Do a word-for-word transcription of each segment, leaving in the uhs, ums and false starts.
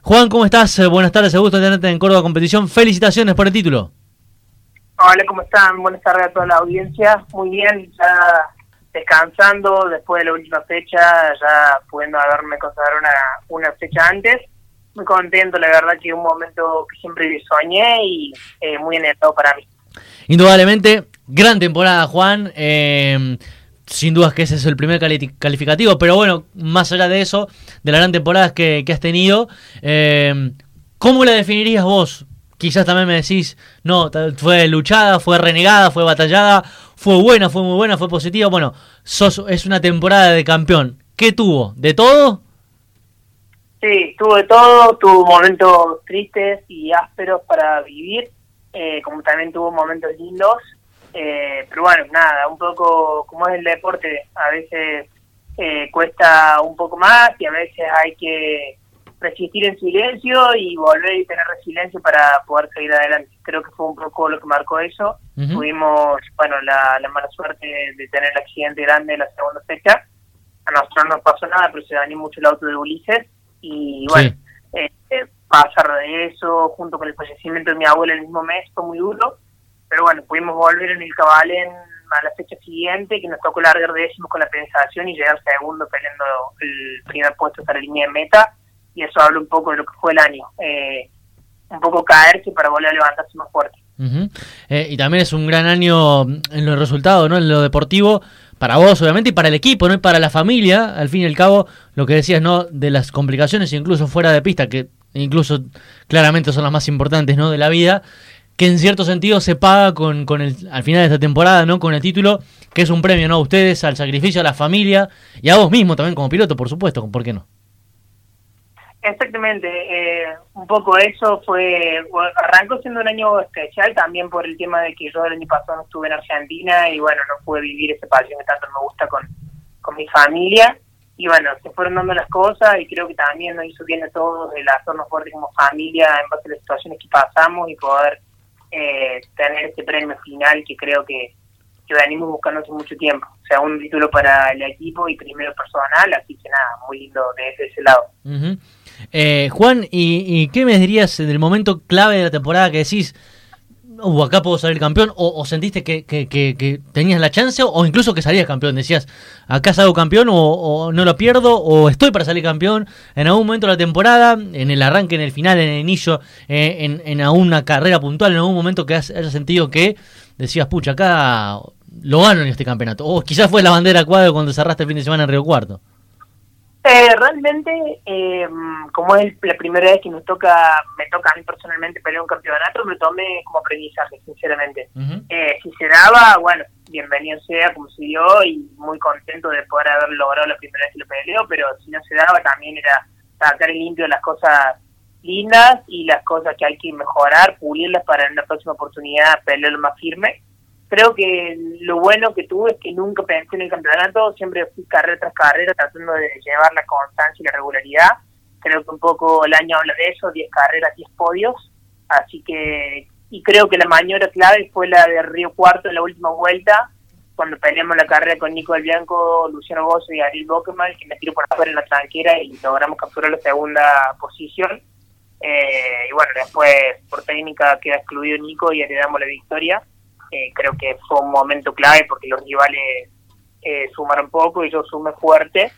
Juan, ¿cómo estás? Eh, buenas tardes, gusto de tenerte en Córdoba Competición. Felicitaciones por el título. Hola, ¿cómo están? Buenas tardes a toda la audiencia. Muy bien, ya descansando después de la última fecha, ya pudiendo haberme consagrado una, una fecha antes. Muy contento, la verdad que un momento que siempre soñé y eh, muy anhelado para mí. Indudablemente, gran temporada, Juan. Eh, sin dudas que ese es el primer cali- calificativo, pero bueno, más allá de eso, de las gran temporadas que, que has tenido, eh, ¿cómo la definirías vos? Quizás también me decís, no, fue luchada, fue renegada, fue batallada, fue buena, fue muy buena, fue positiva. Bueno, sos, es una temporada de campeón. ¿Qué tuvo? ¿De todo? Sí, tuvo de todo, tuvo momentos tristes y ásperos para vivir, eh, como también tuvo momentos lindos, eh, pero bueno, nada, un poco como es el deporte, a veces eh, cuesta un poco más y a veces hay que resistir en silencio y volver y tener resiliencia para poder seguir adelante. Creo que fue un poco lo que marcó eso. Uh-huh. Tuvimos, bueno, la, la mala suerte de, de tener el accidente grande en la segunda fecha. A nosotros no nos pasó nada, pero se dañó mucho el auto de Ulises. Y bueno, sí. eh, eh, pasar de eso, junto con el fallecimiento de mi abuela el mismo mes, fue muy duro. Pero bueno, pudimos volver en el Cabalén a la fecha siguiente, que nos tocó largar décimos con la penalización y llegar segundo peleando el primer puesto hasta la línea de meta. Y eso habla un poco de lo que fue el año, eh, un poco caerse para volver a levantarse más fuerte. Uh-huh. Eh, y también es un gran año en los resultados, ¿no? En lo deportivo, para vos obviamente y para el equipo, ¿no? Y para la familia, al fin y al cabo, lo que decías, ¿no? De las complicaciones, incluso fuera de pista, que incluso claramente son las más importantes, ¿no? De la vida, que en cierto sentido se paga con, con el, al final de esta temporada, ¿no? Con el título, que es un premio, ¿no? A ustedes, al sacrificio, a la familia y a vos mismo también como piloto, por supuesto, ¿por qué no? Exactamente, eh, un poco eso fue, bueno, arrancó siendo un año especial también por el tema de que yo el año pasado no estuve en Argentina y bueno, no pude vivir esa pasión que tanto me gusta con, con mi familia y bueno, se fueron dando las cosas y creo que también nos hizo bien a todos el hacernos fuerte como familia en base a las situaciones que pasamos y poder eh, tener este premio final que creo que, que venimos buscando hace mucho tiempo, o sea, un título para el equipo y primero personal, así que nada, muy lindo de ese, ese lado. Uh-huh. Eh, Juan, ¿y, ¿y qué me dirías del momento clave de la temporada que decís, uh, acá puedo salir campeón, o, o sentiste que, que, que, que tenías la chance, o incluso que salías campeón, decías, acá salgo campeón, o, o no lo pierdo, o estoy para salir campeón, en algún momento de la temporada, en el arranque, en el final, en el inicio, eh, en, en alguna carrera puntual, en algún momento que hayas sentido que decías, pucha, acá lo gano en este campeonato, o quizás fue la bandera cuadro cuando cerraste el fin de semana en Río Cuarto? Eh, realmente, eh, como es la primera vez que me toca, me toca a mí personalmente pelear un campeonato, me tomé como aprendizaje, sinceramente. Uh-huh. Eh, si se daba, bueno, bienvenido sea como se dio y muy contento de poder haber logrado la primera vez que lo peleo, pero si no se daba también era sacar en limpio las cosas lindas y las cosas que hay que mejorar, pulirlas para en la próxima oportunidad pelear más firme. Creo que lo bueno que tuve es que nunca pensé en el campeonato, siempre fui carrera tras carrera tratando de llevar la constancia y la regularidad. Creo que un poco el año habla de eso, diez carreras, diez podios. Así que, y creo que la maniobra clave fue la de Río Cuarto en la última vuelta, cuando peleamos la carrera con Nico del Bianco, Luciano Bozo y Ariel Bokeman, que me tiró por afuera en la tranquera y logramos capturar la segunda posición. Eh, y bueno, después por técnica queda excluido Nico y heredamos la victoria. Eh, creo que fue un momento clave porque los rivales eh, sumaron poco y yo sumé fuerte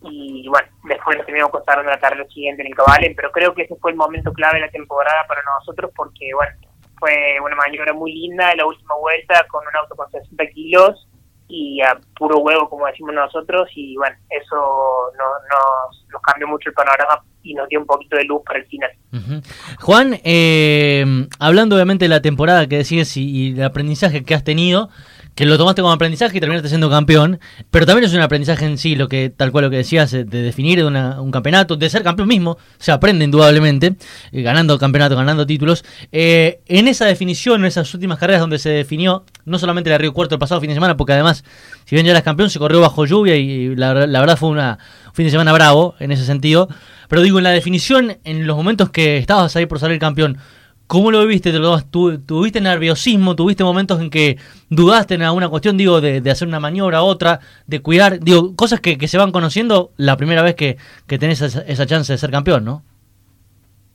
y bueno, después nos terminamos consagrando la carrera siguiente en el Cabalén, pero creo que ese fue el momento clave de la temporada para nosotros porque bueno, fue una maniobra muy linda en la última vuelta con un auto con sesenta kilos y a puro huevo como decimos nosotros y bueno, eso no, nos, nos cambió mucho el panorama y nos dio un poquito de luz para el final. Uh-huh. Juan, eh, hablando obviamente de la temporada que decís y, y el aprendizaje que has tenido, que lo tomaste como aprendizaje y terminaste siendo campeón, pero también es un aprendizaje en sí, lo que tal cual lo que decías, de definir una, un campeonato, de ser campeón mismo, se aprende indudablemente, eh, ganando campeonatos, ganando títulos. Eh, en esa definición, en esas últimas carreras donde se definió, no solamente la Río Cuarto el pasado fin de semana, porque además, si bien ya eras campeón, se corrió bajo lluvia y la, la verdad fue una, un fin de semana bravo en ese sentido, pero digo, en la definición, en los momentos que estabas ahí por salir campeón, ¿cómo lo viviste? ¿Te lo, tu, ¿Tuviste nerviosismo? ¿Tuviste momentos en que dudaste en alguna cuestión, digo, de, de hacer una maniobra, otra, de cuidar, digo, cosas que, que se van conociendo la primera vez que, que tenés esa, esa chance de ser campeón, ¿no?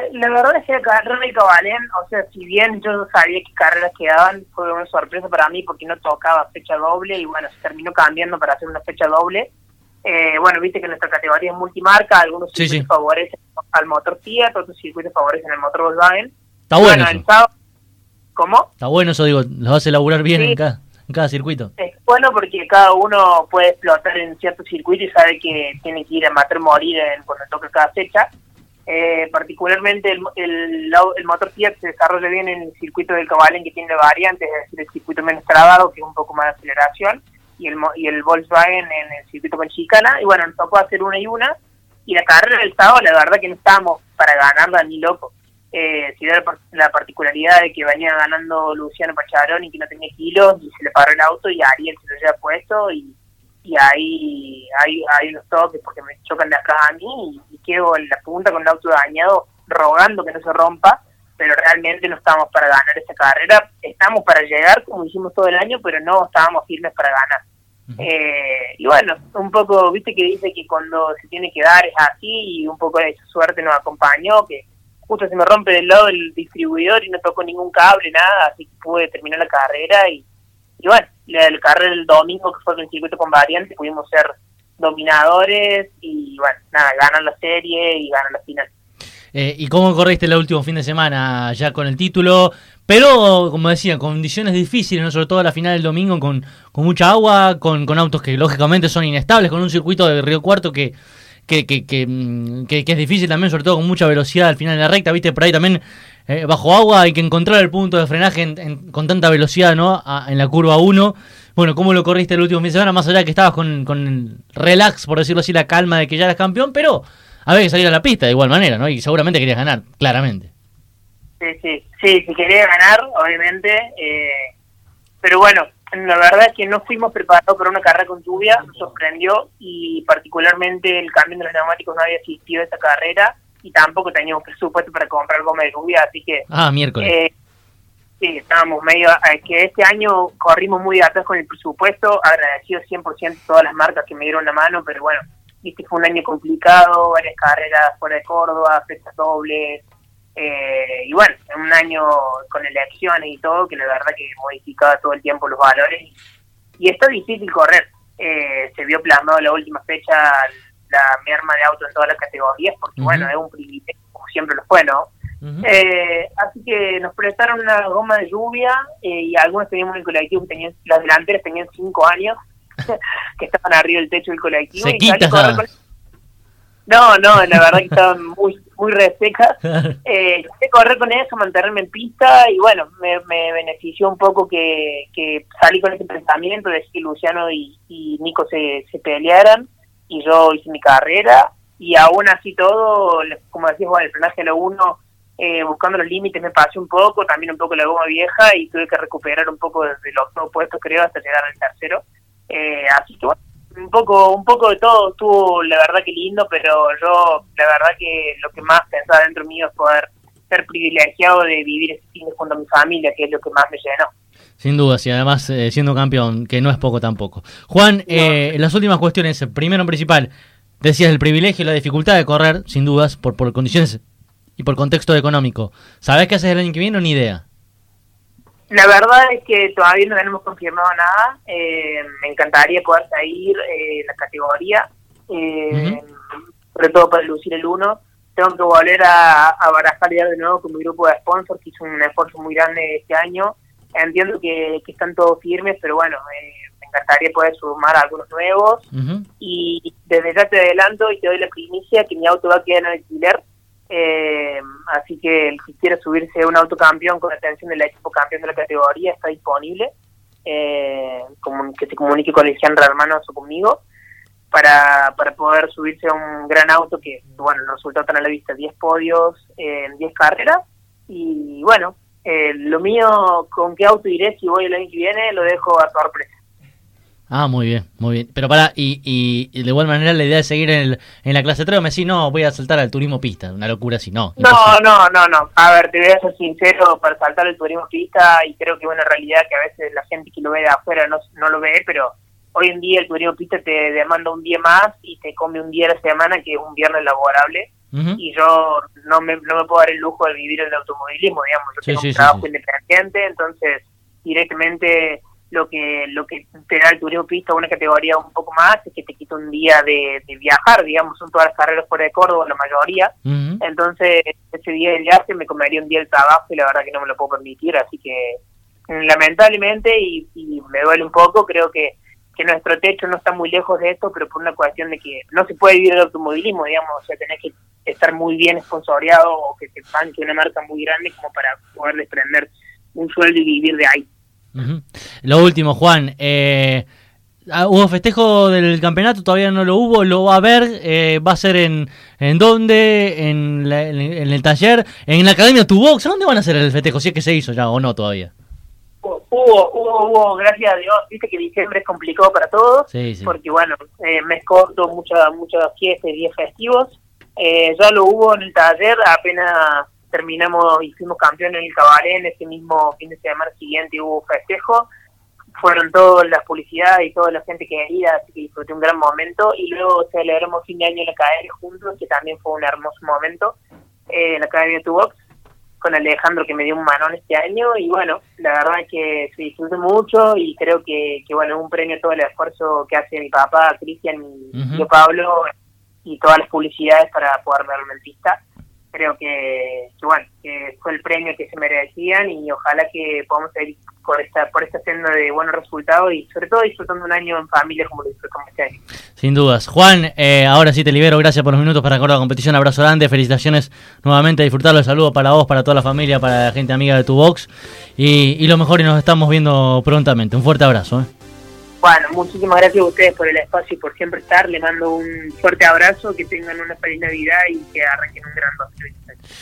la verdad es que la carrera de Cabalén, o sea, si bien yo no sabía qué carreras quedaban, fue una sorpresa para mí porque no tocaba fecha doble y bueno, se terminó cambiando para hacer una fecha doble. Eh, bueno, viste que nuestra categoría es multimarca, algunos sí, circuitos sí. favorecen al motor Fiat, otros circuitos favorecen al motor Volkswagen. Está bueno, bueno eso. el sábado, ¿cómo? Está bueno eso, digo, los hace laburar bien Sí. en, cada, en cada circuito. Es bueno porque cada uno puede explotar en cierto circuito y sabe que tiene que ir a matar morir en, cuando toca cada fecha. Eh, particularmente el, el, el motor Fiat se desarrolla bien en el circuito del Cabalén, que tiene variantes, es decir, el circuito menos trabado, que es un poco más de aceleración, y el y el Volkswagen en el circuito con chicana, y bueno, nos tocó hacer una y una, y la carrera del sábado, la verdad que no estábamos para ganarla ni loco. Eh, si era la particularidad de que venía ganando Luciano Pacharón y que no tenía kilos, y se le paró el auto, y Ariel se lo lleva puesto, y y ahí hay, hay unos toques porque me chocan de atrás a mí y, y quedo en la punta con el auto dañado rogando que no se rompa, pero realmente no estamos para ganar esta carrera, estamos para llegar como hicimos todo el año, pero no estábamos firmes para ganar. Uh-huh. eh, y bueno, un poco, viste que dice que cuando se tiene que dar es así, y un poco de esa suerte nos acompañó, que justo se me rompe del lado del distribuidor y no tocó ningún cable, nada, así que pude terminar la carrera y Y bueno, el carrera del domingo, que fue el circuito con variantes, pudimos ser dominadores y bueno, nada, ganan la serie y ganan la final. Eh, ¿Y cómo corriste el último fin de semana ya con el título? Pero, como decía, condiciones difíciles, ¿no? Sobre todo la final del domingo con, con mucha agua, con, con autos que lógicamente son inestables, con un circuito de Río Cuarto que, que, que, que, que, que es difícil también, sobre todo con mucha velocidad al final de la recta, viste, por ahí también... Eh, bajo agua hay que encontrar el punto de frenaje en, en, con tanta velocidad, ¿no? A, en la curva uno. Bueno, ¿cómo lo corriste el último fin de semana? Más allá de que estabas con, con el relax, por decirlo así, la calma de que ya eras campeón, pero había que salir a la pista de igual manera, ¿no? Y seguramente querías ganar, claramente. Sí, sí, sí, sí quería ganar, obviamente. Eh, pero bueno, la verdad es que no fuimos preparados para una carrera con lluvia, nos sorprendió, y particularmente el cambio de los neumáticos no había existido esa carrera. Y tampoco teníamos presupuesto para comprar goma de lluvia, así que... Ah, miércoles. Eh, sí, estábamos medio... Eh, que este año corrimos muy atrás con el presupuesto, agradecido cien por ciento a todas las marcas que me dieron la mano, pero bueno, viste, fue un año complicado, varias carreras fuera de Córdoba, fechas dobles, eh, y bueno, un año con elecciones y todo, que la verdad que modificaba todo el tiempo los valores, y, y está difícil correr. Eh, se vio plasmado la última fecha la merma de auto en todas las categorías, porque uh-huh. bueno, es un privilegio, como siempre lo fue, ¿no? Uh-huh. Eh, así que nos prestaron una goma de lluvia, eh, y algunos teníamos en el colectivo, que tenían, las delanteras tenían cinco años, que estaban arriba del techo del colectivo. Se quita, con... No, no, la verdad que estaban muy muy resecas. Eh, quise correr con eso, mantenerme en pista, y bueno, me, me benefició un poco que, que salí con ese pensamiento de que Luciano y, y Nico se, se pelearan, y yo hice mi carrera, y aún así todo, como decías, bueno, el frenaje lo uno, eh, buscando los límites me pasé un poco, también un poco la goma vieja, y tuve que recuperar un poco desde los dos puestos, creo, hasta llegar al tercero. Eh, así que bueno, un poco un poco de todo, estuvo la verdad que lindo, pero yo la verdad que lo que más pensaba dentro mío es poder ser privilegiado de vivir ese fin de junto a mi familia, que es lo que más me llenó. Sin duda, y además eh, siendo campeón, que no es poco tampoco. Juan, no. eh, las últimas cuestiones, primero en principal, decías el privilegio y la dificultad de correr, sin dudas, por, por condiciones y por contexto económico. ¿Sabés qué haces el año que viene o ni idea? La verdad es que todavía no tenemos confirmado nada. Eh, me encantaría poder seguir eh, la categoría, eh, uh-huh. sobre todo para lucir el uno. Tengo que volver a, a barajar ya de nuevo con mi grupo de sponsors, que hizo un esfuerzo muy grande este año. Entiendo que, que están todos firmes, pero bueno, eh, me encantaría poder sumar a algunos nuevos. Uh-huh. Y desde ya te adelanto y te doy la primicia que mi auto va a quedar en alquiler. Eh, así que el que quiera subirse a un autocampeón con la atención del equipo campeón de la categoría está disponible. Eh, como, que se comunique con el Henry Hermanos o conmigo para, para poder subirse a un gran auto que, bueno, los resultados están a la vista: diez podios en diez carreras. Y bueno, Eh, lo mío, con qué auto iré si voy el año que viene, lo dejo a sorpresa. Ah, muy bien, muy bien. Pero pará, y, y, y de igual manera la idea es seguir en, el, en la clase tres, o me decís, no, voy a saltar al turismo pista, una locura así, no. No, no, no, no. A ver, te voy a ser sincero, para saltar al turismo pista, y creo que es una realidad que a veces la gente que lo ve de afuera no, no lo ve, pero hoy en día el turismo pista te demanda un día más y te come un día a la semana, que es un viernes laborable. uh-huh. y yo no me, no me puedo dar el lujo de vivir el automovilismo, digamos, yo sí, tengo sí, un trabajo sí, sí. independiente, entonces directamente lo que lo que te da el turismo pista una categoría un poco más es que te quita un día de, de viajar, digamos, son todas las carreras fuera de Córdoba, la mayoría, uh-huh. entonces ese día de viaje me comería un día el trabajo y la verdad que no me lo puedo permitir, así que lamentablemente, y, y me duele un poco, creo que, que nuestro techo no está muy lejos de esto, pero por una cuestión de que no se puede vivir el automovilismo, digamos, o sea, tenés que estar muy bien sponsoreado o que te banque una marca muy grande como para poder desprender un sueldo y vivir de ahí. Uh-huh. Lo último, Juan, eh, ¿hubo festejo del campeonato? ¿Todavía no lo hubo? ¿Lo va a haber? Eh, ¿Va a ser en, en dónde? ¿En, la, en, en el taller? ¿En la Academia Tu Box? ¿Dónde van a hacer el festejo? Si es que se hizo ya o no todavía. Hubo, hubo, hubo, gracias a Dios, viste que diciembre es complicado para todos, sí, sí. porque bueno, eh, mes corto, muchas muchas fiestas y días festivos, eh, ya lo hubo en el taller, apenas terminamos y fuimos campeones en el cabaret, en ese mismo fin de semana siguiente hubo festejo, fueron todas las publicidades y toda la gente querida, así que disfruté un gran momento, y luego celebramos fin de año en la academia juntos, que también fue un hermoso momento, eh, en la Academia Tu Box, con Alejandro, que me dio un manón este año, y bueno, la verdad es que se disfrutó mucho, y creo que, que bueno, es un premio a todo el esfuerzo que hace mi papá, Cristian y uh-huh. yo, Pablo, y todas las publicidades para poder darme el pista. Creo que, que bueno, que fue el premio que se merecían, y ojalá que podamos seguir por esta, por esta senda de buenos resultados, y sobre todo disfrutando un año en familia como lo disfrutamos este año. Sin dudas. Juan, eh, ahora sí te libero, gracias por los minutos para recordar la competición, abrazo grande, felicitaciones nuevamente, disfrutarlo, saludos para vos, para toda la familia, para la gente amiga de Tu Box, y, y lo mejor, y nos estamos viendo prontamente. Un fuerte abrazo. ¿eh? Bueno, muchísimas gracias a ustedes por el espacio y por siempre estar. Le mando un fuerte abrazo, que tengan una feliz Navidad y que arranquen un gran dos mil veintiséis.